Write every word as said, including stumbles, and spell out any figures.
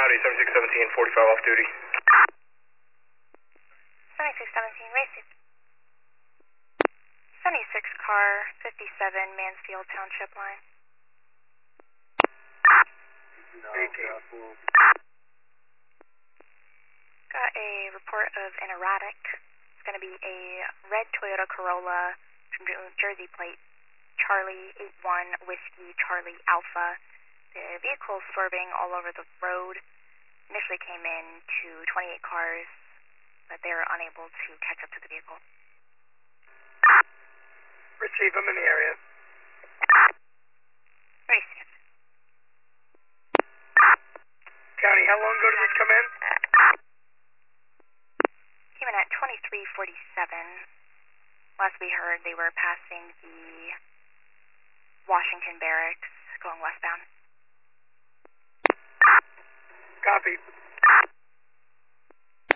County, seventy-six seventeen, forty-five off duty. seventy-six seventeen, racing. seventy-six car, fifty-seven, Mansfield Township line. eighteen. Got a report of an erratic. It's going to be a red Toyota Corolla, New Jersey plate, Charlie eight one Whiskey Charlie Alpha. The vehicle swerving all over the road. Initially came in to twenty-eight cars, but they were unable to catch up to the vehicle. Receive, I'm in the area. Receive. County, how long ago did this come in? Came in at twenty-three forty-seven. Last we heard, they were passing the Washington Barracks, going westbound. Copy.